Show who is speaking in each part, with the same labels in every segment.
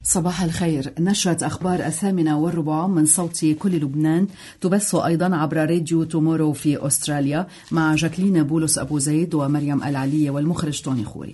Speaker 1: صباح الخير. نشرة أخبار 8:15 من صوت كل لبنان تبث أيضا عبر راديو تومورو في أستراليا مع جاكلين بولس أبو زيد ومريم العلية والمخرج توني خوري.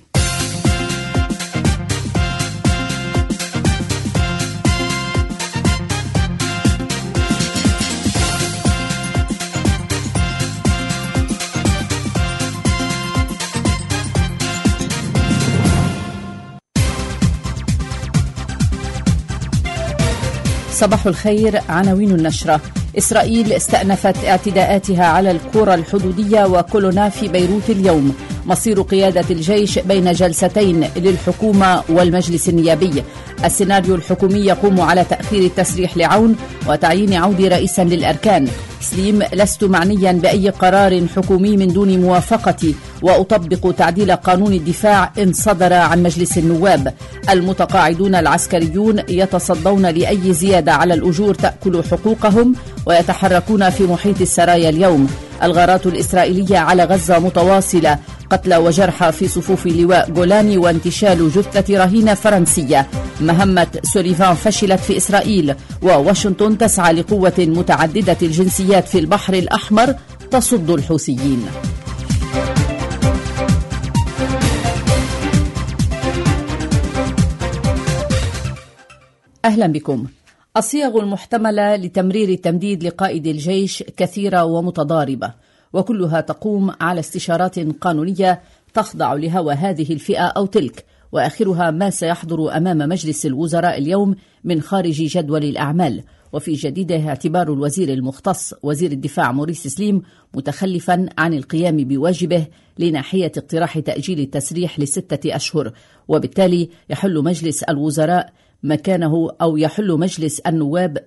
Speaker 2: صباح الخير. عناوين النشرة: إسرائيل استأنفت اعتداءاتها على القرى الحدودية وكولونا في بيروت اليوم. مصير قيادة الجيش بين جلستين للحكومة والمجلس النيابي. السيناريو الحكومي يقوم على تأخير التسريح لعون وتعيين عودي رئيسا للأركان. سليم: لست معنيا بأي قرار حكومي من دون موافقتي، وأطبق تعديل قانون الدفاع إن صدر عن مجلس النواب. المتقاعدون العسكريون يتصدون لأي زيادة على الأجور تأكل حقوقهم ويتحركون في محيط السرايا اليوم. الغارات الإسرائيلية على غزة متواصلة، قتلى وجرحى في صفوف لواء جولاني وانتشال جثة رهينة فرنسية. مهمة سوليفان فشلت في إسرائيل، وواشنطن تسعى لقوة متعددة الجنسيات في البحر الأحمر تصد الحوثيين. أهلا بكم. الصيغ المحتملة لتمرير التمديد لقائد الجيش كثيرة ومتضاربة، وكلها تقوم على استشارات قانونية تخضع لهوى هذه الفئة أو تلك، وآخرها ما سيحضر أمام مجلس الوزراء اليوم من خارج جدول الأعمال. وفي جديده اعتبار الوزير المختص وزير الدفاع موريس سليم متخلفا عن القيام بواجبه لناحية اقتراح تأجيل التسريح ل6 أشهر، وبالتالي يحل مجلس الوزراء مكانه أو يحل مجلس النواب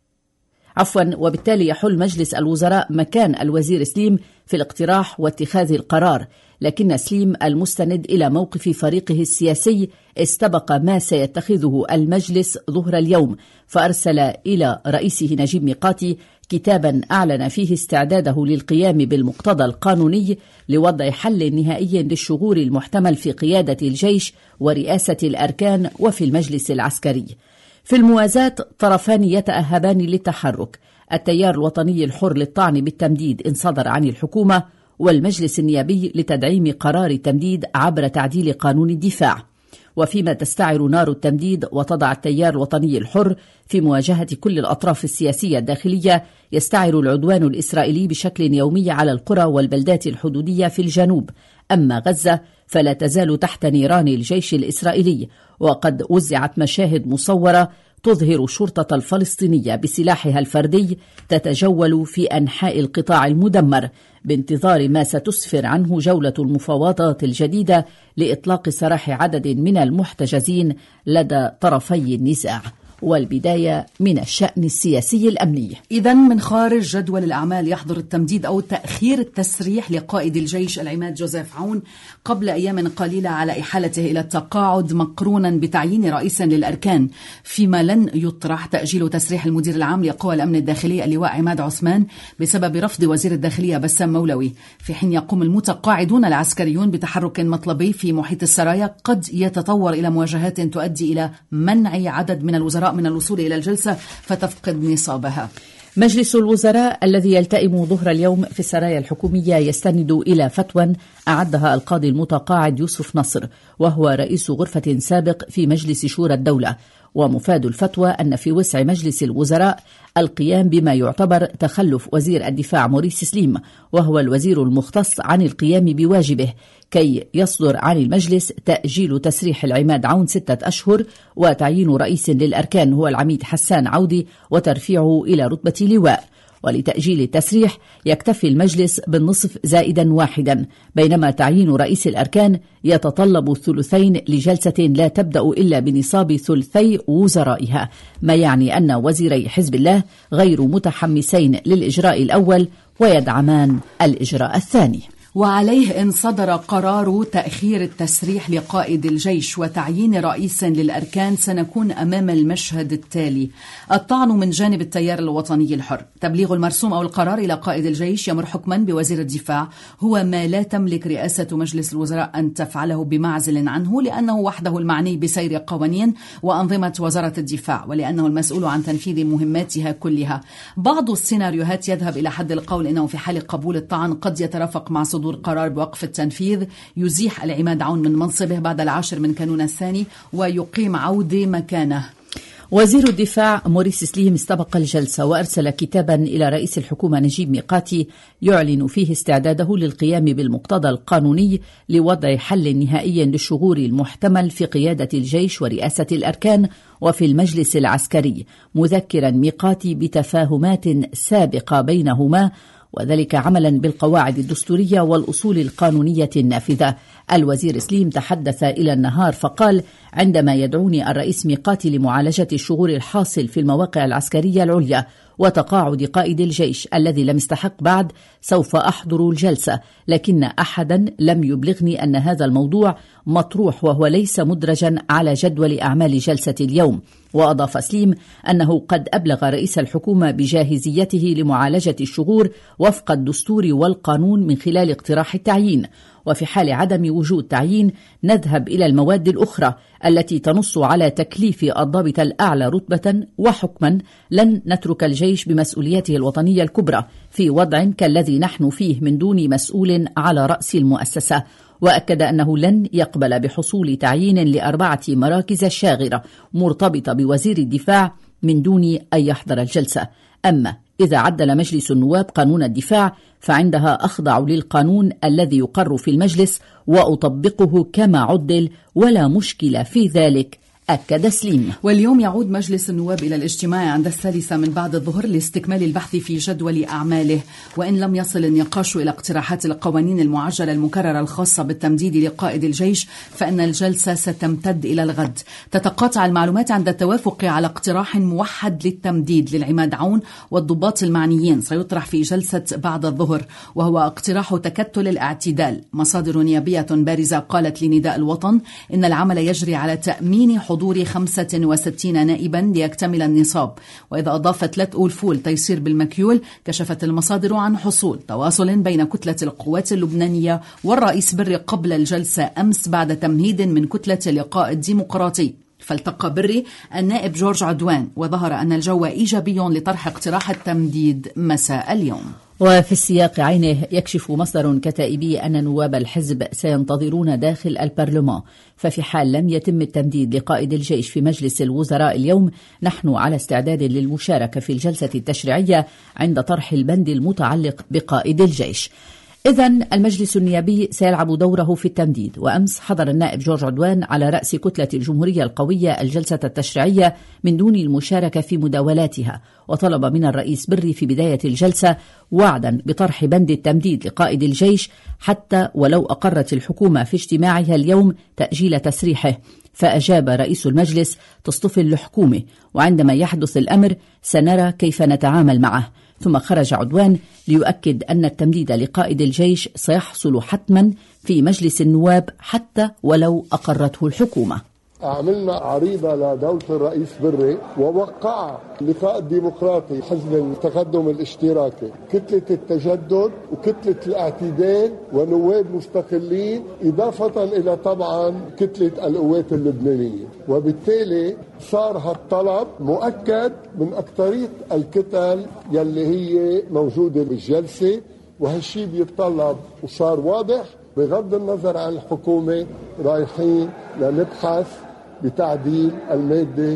Speaker 2: وبالتالي يحل مجلس الوزراء مكان الوزير سليم في الاقتراح واتخاذ القرار. لكن سليم المستند إلى موقف فريقه السياسي استبق ما سيتخذه المجلس ظهر اليوم، فأرسل إلى رئيسه نجيب ميقاتي كتابا أعلن فيه استعداده للقيام بالمقتضى القانوني لوضع حل نهائي للشغور المحتمل في قيادة الجيش ورئاسة الأركان وفي المجلس العسكري. في الموازاة طرفان يتأهبان للتحرك: التيار الوطني الحر للطعن بالتمديد إن صدر عن الحكومة، والمجلس النيابي لتدعيم قرار التمديد عبر تعديل قانون الدفاع. وفيما تستعر نار التمديد وتضع التيار الوطني الحر في مواجهة كل الأطراف السياسية الداخلية، يستعر العدوان الإسرائيلي بشكل يومي على القرى والبلدات الحدودية في الجنوب. أما غزة فلا تزال تحت نيران الجيش الإسرائيلي، وقد وزعت مشاهد مصورة تظهر الشرطة الفلسطينية بسلاحها الفردي تتجول في أنحاء القطاع المدمر بانتظار ما ستسفر عنه جولة المفاوضات الجديدة لإطلاق سراح عدد من المحتجزين لدى طرفي النزاع. والبداية من الشأن السياسي الأمني.
Speaker 1: إذن من خارج جدول الأعمال يحضر التمديد أو تأخير التسريح لقائد الجيش العماد جوزيف عون قبل أيام قليلة على إحالته إلى التقاعد مقرونا بتعيين رئيس للأركان، فيما لن يطرح تأجيل تسريح المدير العام لقوى الأمن الداخلي اللواء عماد عثمان بسبب رفض وزير الداخلية بسام مولوي، في حين يقوم المتقاعدون العسكريون بتحرك مطلبي في محيط السرايا قد يتطور إلى مواجهات تؤدي إلى منع عدد من الوزراء من الوصول إلى الجلسة فتفقد نصابها.
Speaker 2: مجلس الوزراء الذي يلتئم ظهر اليوم في السرايا الحكومية يستند إلى فتوى أعدها القاضي المتقاعد يوسف نصر، وهو رئيس غرفة سابق في مجلس شورى الدولة. ومفاد الفتوى أن في وسع مجلس الوزراء القيام بما يعتبر تخلف وزير الدفاع موريس سليم، وهو الوزير المختص عن القيام بواجبه، كي يصدر عن المجلس تأجيل تسريح العماد عون 6 أشهر وتعيين رئيس للأركان هو العميد حسان عودي وترفيعه إلى رتبة لواء. ولتأجيل التسريح يكتفي المجلس بالنصف زائدا واحدا، بينما تعيين رئيس الأركان يتطلب 2/3 لجلسة لا تبدأ إلا بنصاب 2/3 وزرائها، ما يعني أن وزيري حزب الله غير متحمسين للإجراء الأول ويدعمان الإجراء الثاني.
Speaker 1: وعليه إن صدر قرار تأخير التسريح لقائد الجيش وتعيين رئيس للأركان سنكون أمام المشهد التالي: الطعن من جانب التيار الوطني الحر، تبليغ المرسوم أو القرار إلى قائد الجيش يمر حكما بوزير الدفاع، هو ما لا تملك رئاسة مجلس الوزراء أن تفعله بمعزل عنه، لأنه وحده المعني بسير قوانين وأنظمة وزارة الدفاع، ولأنه المسؤول عن تنفيذ مهماتها كلها. بعض السيناريوهات يذهب إلى حد القول إنه في حال قبول الطعن قد يترافق مع صدور قرار بوقف التنفيذ يزيح العماد عون من منصبه بعد 10 من كانون الثاني ويقيم عودة مكانه.
Speaker 2: وزير الدفاع موريس سليم استبق الجلسة وأرسل كتابا إلى رئيس الحكومة نجيب ميقاتي يعلن فيه استعداده للقيام بالمقتضى القانوني لوضع حل نهائي للشغور المحتمل في قيادة الجيش ورئاسة الأركان وفي المجلس العسكري، مذكرا ميقاتي بتفاهمات سابقة بينهما، وذلك عملا بالقواعد الدستورية والأصول القانونية النافذة. الوزير سليم تحدث إلى النهار فقال: عندما يدعوني الرئيس ميقاتي لمعالجة الشغور الحاصل في المواقع العسكرية العليا وتقاعد قائد الجيش الذي لم يستحق بعد، سوف أحضر الجلسة، لكن أحدا لم يبلغني أن هذا الموضوع مطروح وهو ليس مدرجا على جدول أعمال جلسة اليوم. وأضاف سليم أنه قد أبلغ رئيس الحكومة بجاهزيته لمعالجة الشغور وفق الدستور والقانون من خلال اقتراح التعيين، وفي حال عدم وجود تعيين نذهب إلى المواد الأخرى التي تنص على تكليف الضابط الأعلى رتبة وحكما. لن نترك الجيش بمسؤوليته الوطنية الكبرى في وضع كالذي نحن فيه من دون مسؤول على رأس المؤسسة. وأكد أنه لن يقبل بحصول تعيين ل4 مراكز شاغرة مرتبطة بوزير الدفاع من دون أن يحضر الجلسة. أما إذا عدل مجلس النواب قانون الدفاع فعندها أخضع للقانون الذي يقر في المجلس وأطبقه كما عدل، ولا مشكلة في ذلك، أكد سليم.
Speaker 1: واليوم يعود مجلس النواب إلى الاجتماع عند 3 من بعد الظهر لاستكمال البحث في جدول أعماله، وإن لم يصل النقاش إلى اقتراحات القوانين المعجلة المكررة الخاصة بالتمديد لقائد الجيش فإن الجلسة ستمتد إلى الغد. تتقاطع المعلومات عند التوافق على اقتراح موحد للتمديد للعماد عون والضباط المعنيين سيطرح في جلسة بعد الظهر، وهو اقتراح تكتل الاعتدال. مصادر نيابية بارزة قالت لنداء الوطن إن العمل يجري على تأمين حضور 65 نائبا ليكتمل النصاب، وإذا أضافت 3 أولفول تيسير بالمكيول كشفت المصادر عن حصول تواصل بين كتلة القوات اللبنانية والرئيس بري قبل الجلسة أمس بعد تمهيد من كتلة اللقاء الديمقراطي. فالتقى بري النائب جورج عدوان وظهر أن الجو إيجابي لطرح اقتراح التمديد مساء اليوم.
Speaker 2: وفي السياق عينه يكشف مصدر كتائبي أن نواب الحزب سينتظرون داخل البرلمان، ففي حال لم يتم التمديد لقائد الجيش في مجلس الوزراء اليوم نحن على استعداد للمشاركة في الجلسة التشريعية عند طرح البند المتعلق بقائد الجيش. إذن المجلس النيابي سيلعب دوره في التمديد. وأمس حضر النائب جورج عدوان على رأس كتلة الجمهورية القوية الجلسة التشريعية من دون المشاركة في مداولاتها، وطلب من الرئيس بري في بداية الجلسة وعدا بطرح بند التمديد لقائد الجيش حتى ولو أقرت الحكومة في اجتماعها اليوم تأجيل تسريحه. فأجاب رئيس المجلس: تصطفل الحكومة، وعندما يحدث الأمر سنرى كيف نتعامل معه. ثم خرج عدوان ليؤكد أن التمديد لقائد الجيش سيحصل حتما في مجلس النواب حتى ولو أقرته الحكومة.
Speaker 3: عملنا عريضة لدولة الرئيس بري ووقع اللقاء الديمقراطي، حزب التقدم الاشتراكي، كتلة التجدد وكتلة الاعتدال ونواب مستقلين، إضافة إلى طبعا كتلة القوات اللبنانية. وبالتالي صار هالطلب مؤكد من أكثرية الكتل يلي هي موجودة بالجلسة، وهالشي بيتطلب وصار واضح بغض النظر عن الحكومة رايحين لنبحث بتعديل المادة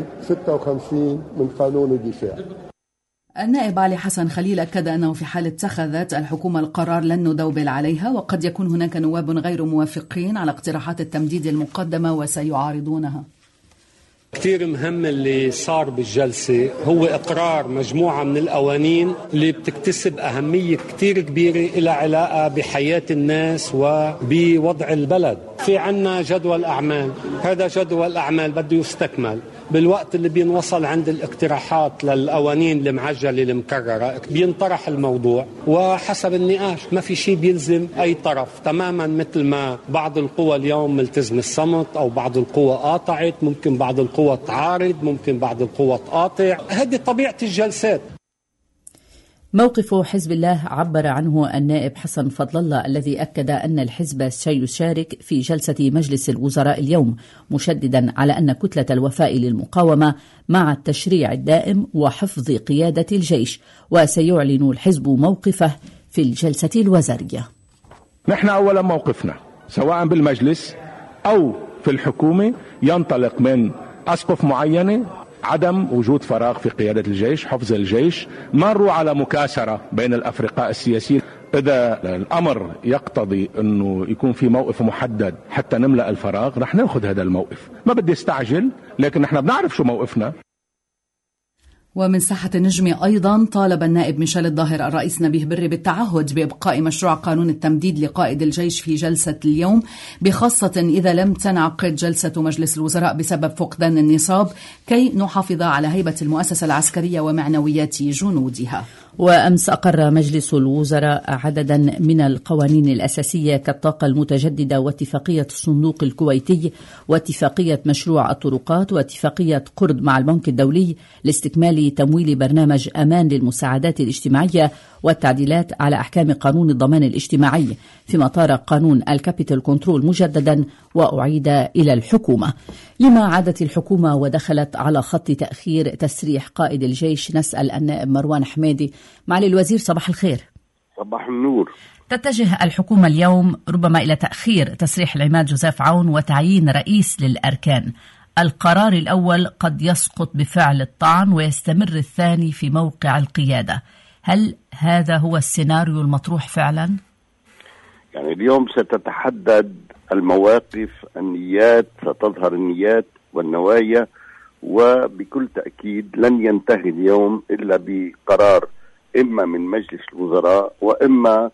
Speaker 3: 56 من قانون الدفاع.
Speaker 1: النائب علي حسن خليل أكد أنه في حال اتخذت الحكومة القرار لن ندوبل عليها، وقد يكون هناك نواب غير موافقين على اقتراحات التمديد المقدمة وسيعارضونها.
Speaker 4: كتير مهم اللي صار بالجلسة هو إقرار مجموعة من القوانين اللي بتكتسب أهمية كتير كبيرة إلى علاقة بحياة الناس وبوضع البلد. في عنا جدول أعمال، هذا جدول أعمال بده يستكمل، بالوقت اللي بينوصل عند الاقتراحات للقوانين المعجلة المكررة بينطرح الموضوع وحسب النقاش، ما في شيء بيلزم أي طرف تماما، مثل ما بعض القوى اليوم ملتزم الصمت أو بعض القوى قاطعت، ممكن بعض القوى تعارض، ممكن بعض القوى تقاطع. هذه طبيعة الجلسات.
Speaker 2: موقف حزب الله عبر عنه النائب حسن فضل الله الذي أكد أن الحزب سيشارك في جلسة مجلس الوزراء اليوم، مشددا على أن كتلة الوفاء للمقاومة مع التشريع الدائم وحفظ قيادة الجيش، وسيعلن الحزب موقفه في الجلسة الوزارية.
Speaker 5: نحن أولا موقفنا سواء بالمجلس أو في الحكومة ينطلق من أسقف معينة، عدم وجود فراغ في قيادة الجيش، حفظ الجيش، ما نروح على مكاسرة بين الأفرقاء السياسيين. إذا الأمر يقتضي أنه يكون في موقف محدد حتى نملأ الفراغ رح نأخذ هذا الموقف. ما بدي استعجل، لكن نحن بنعرف شو موقفنا.
Speaker 1: ومن ساحة النجمة أيضا طالب النائب ميشيل الظاهر الرئيس نبيه بري بالتعهد بإبقاء مشروع قانون التمديد لقائد الجيش في جلسة اليوم، بخاصة إذا لم تنعقد جلسة مجلس الوزراء بسبب فقدان النصاب، كي نحافظ على هيبة المؤسسة العسكرية ومعنويات جنودها.
Speaker 2: وأمس أقر مجلس الوزراء عددا من القوانين الأساسية كالطاقة المتجددة واتفاقية الصندوق الكويتي واتفاقية مشروع الطرقات واتفاقية قرض مع البنك الدولي لاستكمال تمويل برنامج أمان للمساعدات الاجتماعية والتعديلات على أحكام قانون الضمان الاجتماعي، فيما طار قانون الكابيتال كنترول مجددا وأعيد إلى الحكومة. لما عادت الحكومة ودخلت على خط تأخير تسريح قائد الجيش؟ نسأل النائب مروان حميدي. معالي الوزير صباح الخير.
Speaker 6: صباح النور.
Speaker 2: تتجه الحكومة اليوم ربما إلى تأخير تسريح العماد جوزيف عون وتعيين رئيس للأركان. القرار الأول قد يسقط بفعل الطعن ويستمر الثاني في موقع القيادة. هل هذا هو السيناريو المطروح فعلا؟
Speaker 6: يعني اليوم ستتحدد المواقف، النيات، ستظهر النيات والنوايا، وبكل تأكيد لن ينتهي اليوم إلا بقرار إما من مجلس الوزراء وإما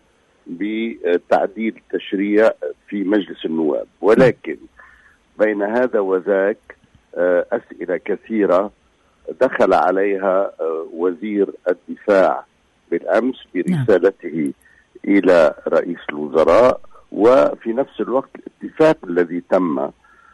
Speaker 6: بتعديل تشريع في مجلس النواب. ولكن بين هذا وذاك أسئلة كثيرة دخل عليها وزير الدفاع بالأمس برسالته إلى رئيس الوزراء، وفي نفس الوقت الاتفاق الذي تم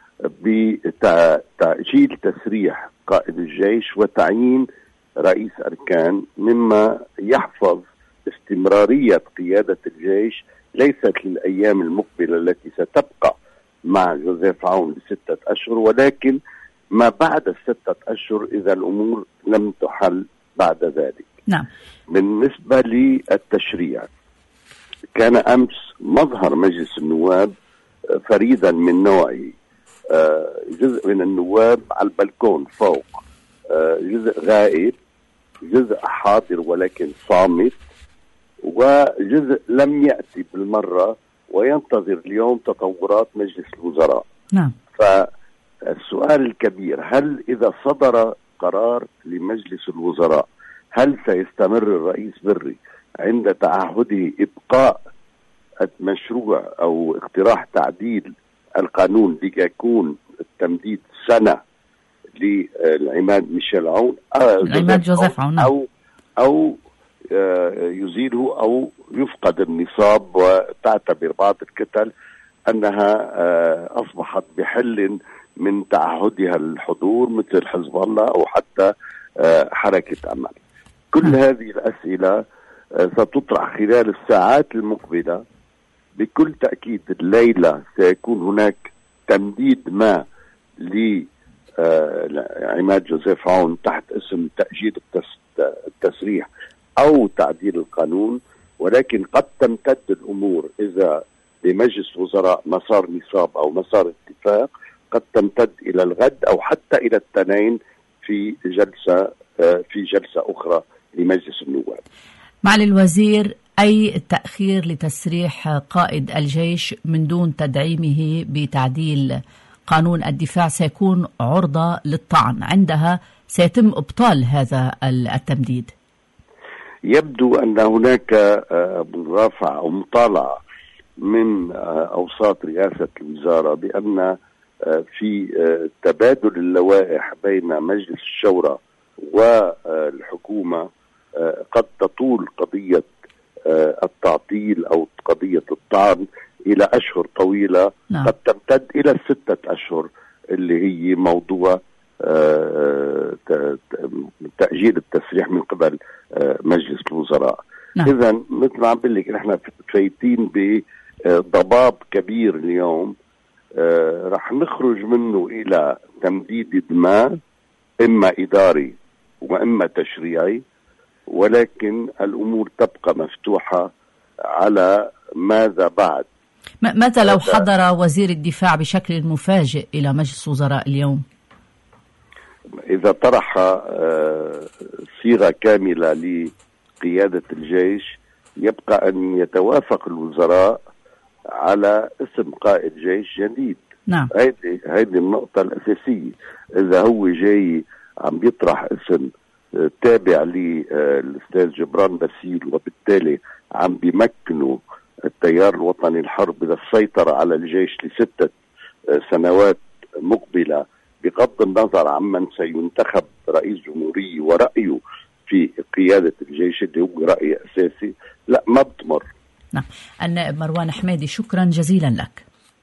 Speaker 6: بتأجيل تسريح قائد الجيش وتعيين رئيس أركان، مما يحفظ استمرارية قيادة الجيش ليست للأيام المقبلة التي ستبقى مع جوزيف عون ل6 أشهر، ولكن ما بعد 6 أشهر إذا الأمور لم تحل بعد ذلك.
Speaker 2: نعم.
Speaker 6: بالنسبة للتشريع، كان أمس مظهر مجلس النواب فريدا من نوعه، جزء من النواب على البلكون فوق، جزء غائب، جزء حاضر ولكن صامت، وجزء لم يأتي بالمرة وينتظر اليوم تطورات مجلس الوزراء.
Speaker 2: نعم.
Speaker 6: فالسؤال الكبير، هل إذا صدر قرار لمجلس الوزراء هل سيستمر الرئيس بري عند تعهده إبقاء المشروع أو اقتراح تعديل القانون ليكون التمديد سنة للعماد ميشيل عون
Speaker 2: العماد جوزيف عون،
Speaker 6: أو يزيله أو يفقد النصاب، وتعتبر بعض الكتل أنها أصبحت بحل من تعهدها الحضور مثل حزب الله أو حتى حركة أمل. كل هذه الأسئلة ستطرح خلال الساعات المقبلة. بكل تأكيد الليلة سيكون هناك تمديد ما لعماد جوزيف عون تحت اسم تأجيل التسريح أو تعديل القانون، ولكن قد تمتد الأمور إذا لمجلس وزراء مسار نصاب أو مسار اتفاق، قد تمتد إلى الغد أو حتى إلى التنين في جلسة أخرى لمجلس النواب.
Speaker 2: معالي الوزير، أي تأخير لتسريح قائد الجيش من دون تدعيمه بتعديل قانون الدفاع سيكون عرضة للطعن، عندها سيتم إبطال هذا التمديد.
Speaker 6: يبدو أن هناك مرافعة أو مطالعة من أوساط رئاسة الوزارة بأن في تبادل اللوائح بين مجلس الشورى والحكومة قد تطول قضية التعطيل أو قضية الطعن إلى أشهر طويلة. نعم. قد تمتد إلى 6 أشهر اللي هي موضوع تأجيل التسريح من قبل مجلس الوزراء. نعم. إذا مثل ما عم بقول لك نحن فايتين بضباب كبير اليوم، رح نخرج منه إلى تمديد دماء إما إداري وإما تشريعي، ولكن الأمور تبقى مفتوحة على ماذا بعد.
Speaker 2: متى لو حضر وزير الدفاع بشكل مفاجئ إلى مجلس وزراء اليوم؟
Speaker 6: إذا طرح صيغة كاملة لقيادة الجيش يبقى أن يتوافق الوزراء على اسم قائد جيش جديد. نعم. هيدي النقطة الأساسية. إذا هو جاي عم بيطرح اسم تابع للأستاذ جبران باسيل وبالتالي عم بيمكنوا التيار الوطني الحرب للسيطرة على الجيش ل6 سنوات مقبلة بغض النظر عمن سينتخب رئيس جمهورية ورأيه في قيادة الجيش اللي هو رأي أساسي، لا ما بتمر.
Speaker 2: نعم. النائب مروان حمادي، شكرا جزيلا لك.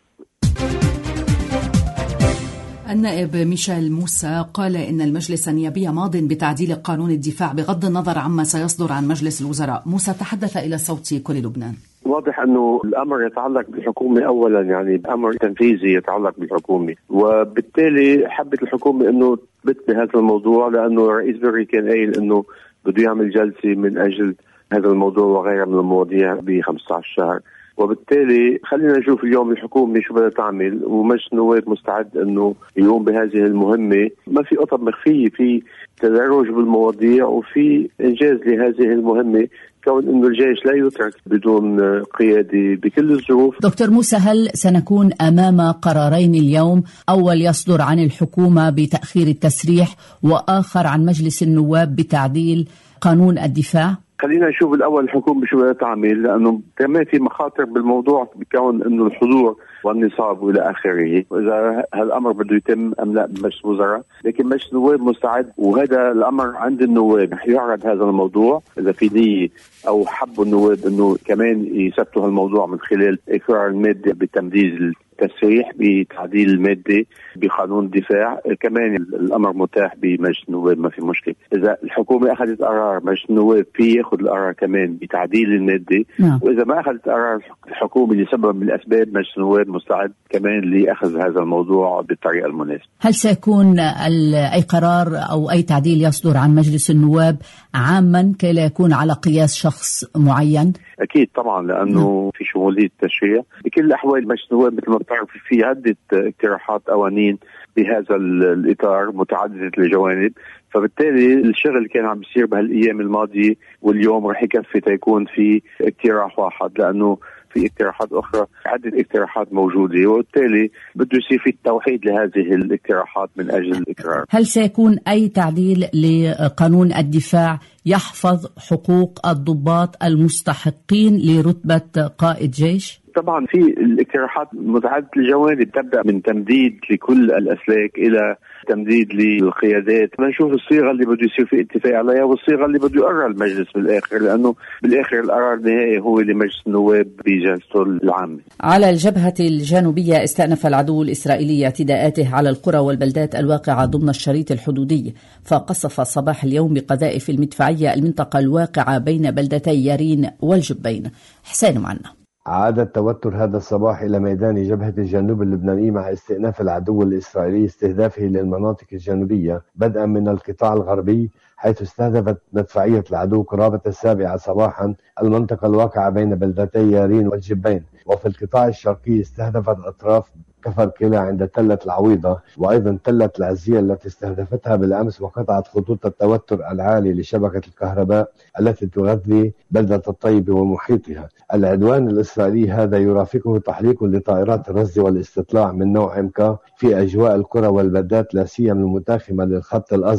Speaker 1: النائب ميشيل موسى قال إن المجلس النيابي ماض بتعديل قانون الدفاع بغض النظر عما سيصدر عن مجلس الوزراء. موسى تحدث إلى صوت كل لبنان.
Speaker 7: واضح أنه الأمر يتعلق بالحكومة أولا، يعني أمر تنفيذي يتعلق بالحكومة، وبالتالي حبت الحكومة أنه تثبت بهذا الموضوع، لأنه رئيس بري كان قايل أنه بده يعمل جلسة من أجل هذا الموضوع وغيرها من المواضيع ب15 شهر. وبالتالي خلينا نشوف اليوم الحكومة شو بدها تعمل، ومجلس النواب مستعد انه يقوم بهذه المهمة. ما في قطب مخفية، في تدرج بالمواضيع وفي انجاز لهذه المهمة، كون انه الجيش لا يترك بدون قيادة بكل الظروف.
Speaker 2: دكتور موسى، هل سنكون امام قرارين اليوم، اول يصدر عن الحكومة بتأخير التسريح واخر عن مجلس النواب بتعديل قانون الدفاع؟
Speaker 7: خلينا نشوف الأول الحكومة شو بدها تعمل، لأنه كمان في مخاطر بالموضوع بكون إنه الحضور والنصاب وإلى آخره، وإذا هالأمر بده يتم أم لا بمجلس الوزراء. لكن مجلس النواب مستعد، وهذا الأمر عند النواب رح يعرض هذا الموضوع إذا في نية أو حبوا النواب إنه كمان يثبتوا هالموضوع من خلال إقرار المادة بتمديد التسريح بتعديل المادة بقانون الدفاع. كمان الأمر متاح بمجلس النواب، ما في مشكلة. إذا الحكومة أخذت قرار مجلس النواب في يأخذ القرار كمان بتعديل المادة. وإذا ما أخذت قرار الحكومة لسبب من الأسباب، مجلس النواب مستعد كمان لأخذ هذا الموضوع بالطريقة المناسبة.
Speaker 2: هل سيكون أي قرار أو أي تعديل يصدر عن مجلس النواب عاما كي لا يكون على قياس شخص معين؟
Speaker 7: أكيد طبعا، لأنه في شمولية التشريع. بكل الأحوال مجلس النواب مثل ما بتعرف في عدة اقتراحات قوانين بهذا الإطار متعددة الجوانب، فبالتالي الشغل كان عم بيصير بهالأيام الماضية واليوم رح يكفي تيكون في اقتراح واحد، لأنه في اقتراحات أخرى، عدة اقتراحات موجودة، وبالتالي بده يصير في التوحيد لهذه الاقتراحات من أجل الإقرار.
Speaker 2: هل سيكون أي تعديل لقانون الدفاع يحفظ حقوق الضباط المستحقين لرتبة قائد جيش؟
Speaker 7: طبعا في الاقتراحات متعددة الجوانب، تبدأ من تمديد لكل الأسلاك إلى تمديد للقيادات. ما نشوف الصيغة اللي بده يصير في اتفاق عليها والصيغة اللي بده يقرر المجلس بالآخر، لأنه بالآخر القرار النهائي هو لمجلس النواب بجلسته العامة.
Speaker 2: على الجبهة الجنوبية استأنف العدو الإسرائيلي اعتداءاته على القرى والبلدات الواقعة ضمن الشريط الحدودي، فقصف صباح اليوم بقذائف المدفعية المنطقة الواقعة بين بلدتي يارين والجبين. حسين معنا.
Speaker 8: عاد التوتر هذا الصباح إلى ميدان جبهة الجنوب اللبناني مع استئناف العدو الإسرائيلي استهدافه للمناطق الجنوبية بدءا من القطاع الغربي، حيث استهدفت مدفعية العدو قرابة 7 صباحا المنطقة الواقعة بين بلدتي يارين والجبين. وفي القطاع الشرقي استهدفت أطراف كفر كلا عند تلة العويضة، وأيضا تلة العزية التي استهدفتها بالأمس وقطعت خطوط التوتر العالي لشبكة الكهرباء التي تغذي بلدة الطيب ومحيطها. العدوان الإسرائيلي هذا يرافقه تحريك لطائرات الرصد والاستطلاع من نوع MK في أجواء القرى والبلدات لا سيما المتاخمة للخط الأزرق.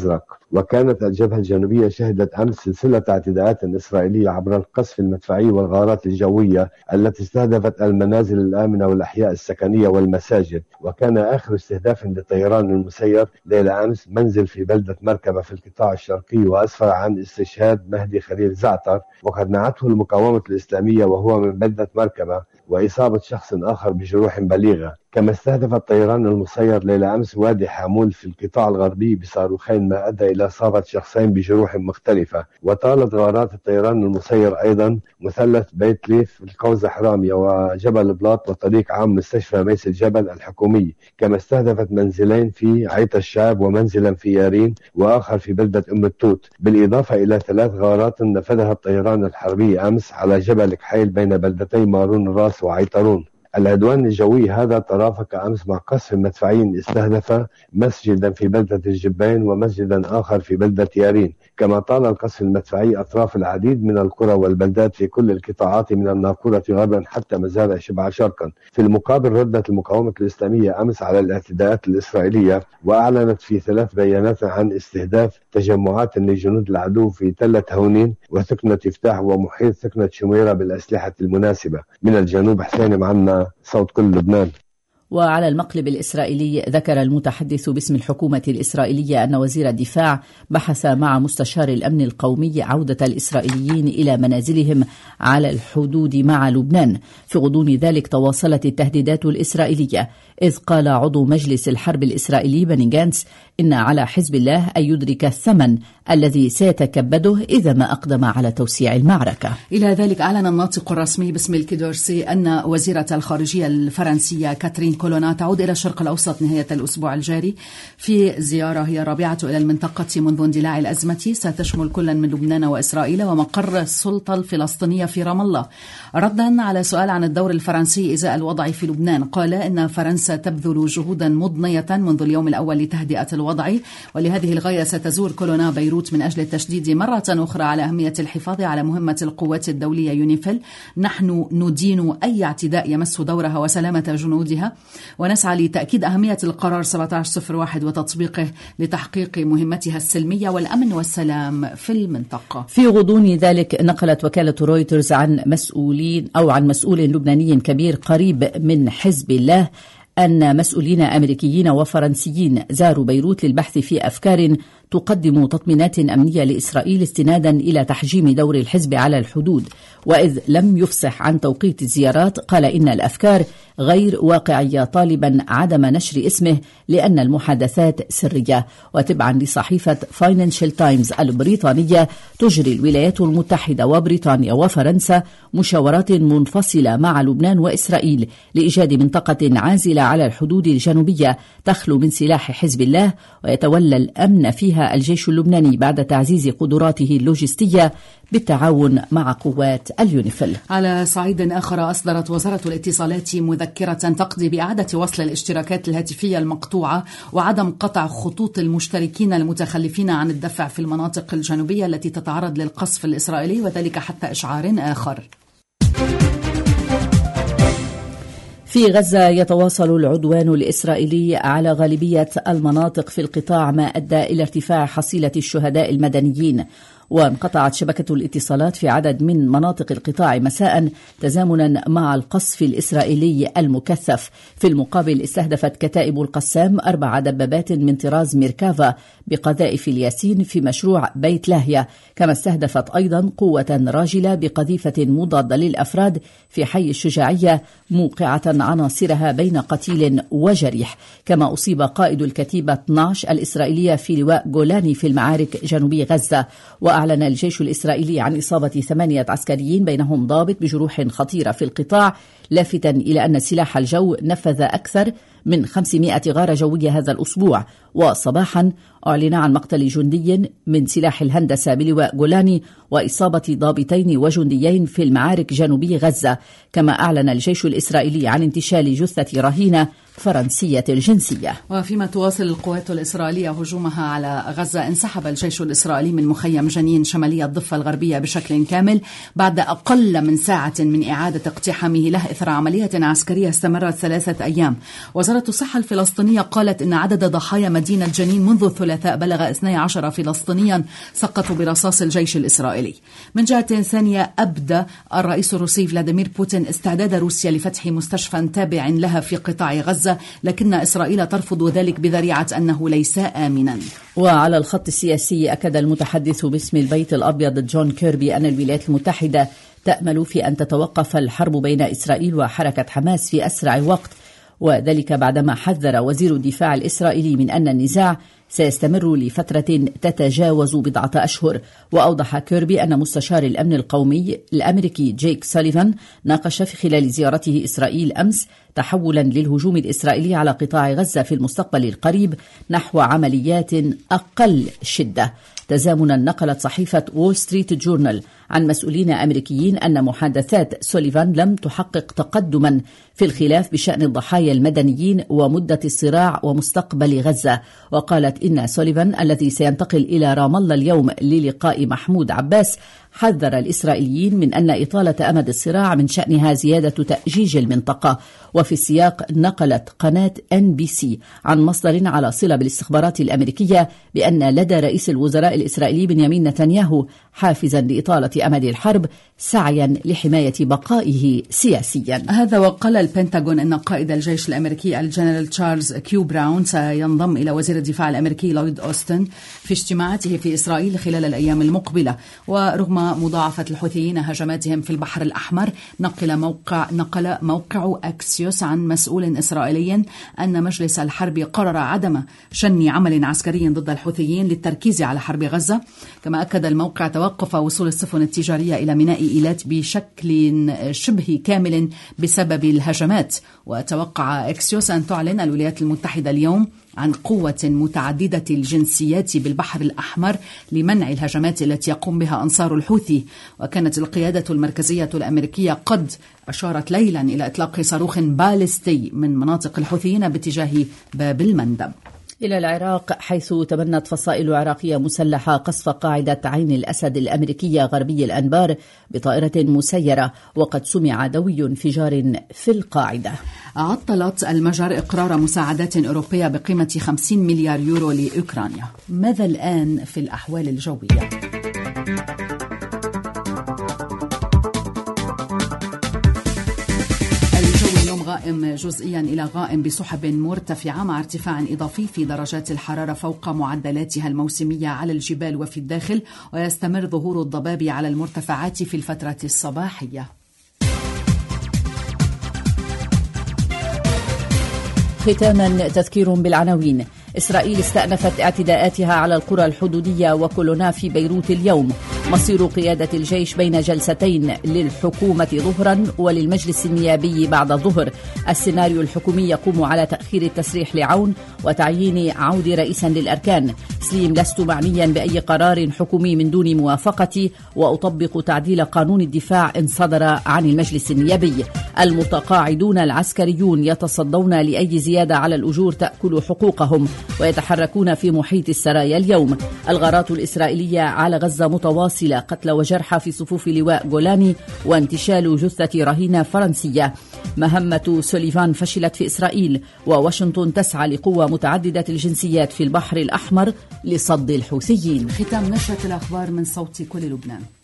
Speaker 8: وكانت الجبهة الجنوبية شهدت أمس سلسلة اعتداءات إسرائيلية عبر القصف المدفعي والغارات الجوية التي استهدفت المنازل الآمنة والأحياء السكنية والمساجد. وكان آخر استهداف للطيران المسير ليلة أمس منزل في بلدة مركبة في القطاع الشرقي، وأسفر عن استشهاد مهدي خليل زعتر، وقد نعته المقاومة الإسلامية وهو من بلدة مركبة، وإصابة شخص آخر بجروح بليغة. كما استهدف الطيران المسير ليلة أمس وادي حامول في القطاع الغربي بصاروخين، ما أدى إلى إصابة شخصين بجروح مختلفة. وطالت غارات الطيران المسير أيضا مثلث بيت ليف في القوزة حرامية وجبل بلاط وطريق عام مستشفى ميس الجبل الحكومي. كما استهدفت منزلين في عيط الشاب ومنزلا في يارين وآخر في بلدة أم التوت، بالإضافة إلى 3 غارات نفذها الطيران الحربي أمس على جبل كحيل بين بلدتي مارون الراس وعيطرون. العدوان الجوي هذا ترافق أمس مع قصف مدفعي استهدف مسجدا في بلدة الجبين ومسجدا آخر في بلدة يارين. كما طال القصف المدفعي أطراف العديد من القرى والبلدات في كل القطاعات من الناقورة غربا حتى مزارع شبعة شرقا. في المقابل ردت المقاومة الإسلامية أمس على الاعتداءات الإسرائيلية، وأعلنت في 3 بيانات عن استهداف تجمعات لجنود العدو في تلة هونين وثكنة يفتاح ومحيط ثكنة شميرة بالأسلحة المناسبة. من الجنوب حسين معنا، صوت كل لبنان.
Speaker 2: وعلى المقلب الإسرائيلي ذكر المتحدث باسم الحكومة الإسرائيلية أن وزير الدفاع بحث مع مستشار الأمن القومي عودة الإسرائيليين إلى منازلهم على الحدود مع لبنان. في غضون ذلك تواصلت التهديدات الإسرائيلية، إذ قال عضو مجلس الحرب الإسرائيلي بني جانتس إن على حزب الله أن يدرك الثمن الذي سيتكبده إذا ما أقدم على توسيع المعركة.
Speaker 1: إلى ذلك أعلن الناطق الرسمي باسم الكيدورسي أن وزيرة الخارجية الفرنسية كاترين كولونا تعود إلى الشرق الأوسط نهاية الأسبوع الجاري في زيارة هي الرابعة إلى المنطقة منذ اندلاع الأزمة، ستشمل كل من لبنان وإسرائيل ومقر السلطة الفلسطينية في رام الله. ردا على سؤال عن الدور الفرنسي إزاء الوضع في لبنان، قال إن فرنسا تبذل جهودا مضنية منذ اليوم الأول لتهدئة الوضع، ولهذه الغاية ستزور كولونا بيروت من أجل التشديد مرة أخرى على أهمية الحفاظ على مهمة القوات الدولية يونيفيل. نحن ندين أي اعتداء يمس دورها وسلامة جنودها، ونسعى لتأكيد أهمية القرار 1701 وتطبيقه لتحقيق مهمتها السلمية والأمن والسلام في المنطقة.
Speaker 2: في غضون ذلك نقلت وكالة رويترز عن مسؤول لبناني كبير قريب من حزب الله أن مسؤولين أمريكيين وفرنسيين زاروا بيروت للبحث في أفكار تقدم تطمينات أمنية لإسرائيل استنادا إلى تحجيم دور الحزب على الحدود. وإذ لم يفصح عن توقيت الزيارات قال إن الأفكار غير واقعية، طالبا عدم نشر اسمه لأن المحادثات سرية. وتبعا لصحيفة فاينانشال تايمز البريطانية، تجري الولايات المتحدة وبريطانيا وفرنسا مشاورات منفصلة مع لبنان وإسرائيل لإيجاد منطقة عازلة على الحدود الجنوبية تخلو من سلاح حزب الله، ويتولى الأمن فيها الجيش اللبناني بعد تعزيز قدراته اللوجستية بالتعاون مع قوات اليونيفيل.
Speaker 1: على صعيد آخر، أصدرت وزارة الاتصالات مذكرة تقضي بإعادة وصل الاشتراكات الهاتفية المقطوعة وعدم قطع خطوط المشتركين المتخلفين عن الدفع في المناطق الجنوبية التي تتعرض للقصف الإسرائيلي، وذلك حتى إشعار آخر.
Speaker 2: في غزة يتواصل العدوان الإسرائيلي على غالبية المناطق في القطاع، ما أدى إلى ارتفاع حصيلة الشهداء المدنيين. وانقطعت شبكة الاتصالات في عدد من مناطق القطاع مساء تزامنا مع القصف الإسرائيلي المكثف. في المقابل استهدفت كتائب القسام 4 دبابات من طراز ميركافا بقذائف الياسين في مشروع بيت لاهيا، كما استهدفت أيضا قوة راجلة بقذيفة مضادة للأفراد في حي الشجاعية موقعة عناصرها بين قتيل وجريح. كما أصيب قائد الكتيبة 12 الإسرائيلية في لواء جولاني في المعارك جنوبي غزة. وأعلن الجيش الإسرائيلي عن إصابة 8 عسكريين بينهم ضابط بجروح خطيرة في القطاع، لافتا إلى أن سلاح الجو نفذ أكثر من 500 غارة جوية هذا الأسبوع. وصباحا أعلن عن مقتل جندي من سلاح الهندسة بلواء جولاني وإصابة ضابطين وجنديين في المعارك جنوبي غزة. كما أعلن الجيش الإسرائيلي عن انتشال جثة رهينة فرنسية الجنسية.
Speaker 1: وفيما تواصل القوات الإسرائيلية هجومها على غزة، انسحب الجيش الإسرائيلي من مخيم جنين شمالية الضفة الغربية بشكل كامل بعد أقل من ساعة من إعادة اقتحامه له إثر عملية عسكرية استمرت 3 أيام. وزارة الصحة الفلسطينية قالت إن عدد ضحايا مدينة جنين منذ الثلاثاء بلغ 12 فلسطينيا سقطوا برصاص الجيش الإسرائيلي. من جهة ثانية، أبدى الرئيس الروسي فلاديمير بوتين استعداد روسيا لفتح مستشفى تابع لها في قطاع غزة، لكن إسرائيل ترفض ذلك بذريعة أنه ليس آمنا.
Speaker 2: وعلى الخط السياسي، أكد المتحدث باسم البيت الأبيض جون كيربي أن الولايات المتحدة تأمل في أن تتوقف الحرب بين إسرائيل وحركة حماس في أسرع وقت، وذلك بعدما حذر وزير الدفاع الإسرائيلي من أن النزاع سيستمر لفترة تتجاوز 10 أشهر. وأوضح كيربي أن مستشار الأمن القومي الأمريكي جيك سوليفان ناقش في خلال زيارته إسرائيل أمس تحولا للهجوم الإسرائيلي على قطاع غزة في المستقبل القريب نحو عمليات أقل شدة. تزامنا نقلت صحيفة وول ستريت جورنال عن مسؤولين أمريكيين أن محادثات سوليفان لم تحقق تقدما في الخلاف بشأن الضحايا المدنيين ومدة الصراع ومستقبل غزة. وقالت إن سوليفان الذي سينتقل إلى رام الله اليوم للقاء محمود عباس حذر الإسرائيليين من أن إطالة أمد الصراع من شأنها زيادة تأجيج المنطقة. وفي السياق، نقلت قناة NBC عن مصدر على صلة بالاستخبارات الأمريكية بأن لدى رئيس الوزراء الإسرائيلي بنيامين نتنياهو حافزا لإطالة أمد الحرب سعيا لحماية بقائه سياسيا.
Speaker 1: هذا وقال البنتاغون أن قائد الجيش الأمريكي الجنرال تشارلز كيو براون سينضم إلى وزير الدفاع الأمريكي لويد أوستن في اجتماعاته في إسرائيل خلال الأيام المقبلة. ورغم مضاعفة الحوثيين هجماتهم في البحر الأحمر، نقل موقع أكسيوس عن مسؤول إسرائيلي أن مجلس الحرب قرر عدم شن عمل عسكري ضد الحوثيين للتركيز على حرب غزة. كما أكد الموقع توقف وصول السفن التجارية إلى ميناء إيلات بشكل شبه كامل بسبب الهجمات. وتوقع أكسيوس أن تعلن الولايات المتحدة اليوم عن قوة متعددة الجنسيات بالبحر الأحمر لمنع الهجمات التي يقوم بها أنصار الحوثي. وكانت القيادة المركزية الأمريكية قد أشارت ليلا إلى إطلاق صاروخ باليستي من مناطق الحوثيين باتجاه باب المندب.
Speaker 2: إلى العراق، حيث تبنت فصائل عراقية مسلحة قصف قاعدة عين الأسد الأمريكية غربي الأنبار بطائرة مسيرة، وقد سمع دوي انفجار في القاعدة.
Speaker 1: عطلت المجر إقرار مساعدات أوروبية بقيمة 50 مليار يورو لأوكرانيا. ماذا الآن في الأحوال الجوية؟ غائم جزئيا إلى غائم بسحب مرتفعة مع ارتفاع إضافي في درجات الحرارة فوق معدلاتها الموسمية على الجبال وفي الداخل، ويستمر ظهور الضباب على المرتفعات في الفترة الصباحية.
Speaker 2: ختاما تذكير بالعناوين. إسرائيل استأنفت اعتداءاتها على القرى الحدودية وكولونا في بيروت اليوم. مصير قيادة الجيش بين جلستين للحكومة ظهرا وللمجلس النيابي بعد الظهر. السيناريو الحكومي يقوم على تأخير التسريح لعون وتعيين عودي رئيسا للأركان. سليم: لست معنيا بأي قرار حكومي من دون موافقتي، وأطبق تعديل قانون الدفاع إن صدر عن المجلس النيابي. المتقاعدون العسكريون يتصدون لأي زيادة على الأجور تأكل حقوقهم ويتحركون في محيط السرايا اليوم. الغارات الإسرائيلية على غزة متواصلة، قتلى وجرحى في صفوف لواء جولاني وانتشال جثة رهينة فرنسية. مهمة سوليفان فشلت في إسرائيل، وواشنطن تسعى لقوة متعددة الجنسيات في البحر الأحمر لصد الحوثيين.
Speaker 1: ختام نشرة الأخبار من صوت كل لبنان.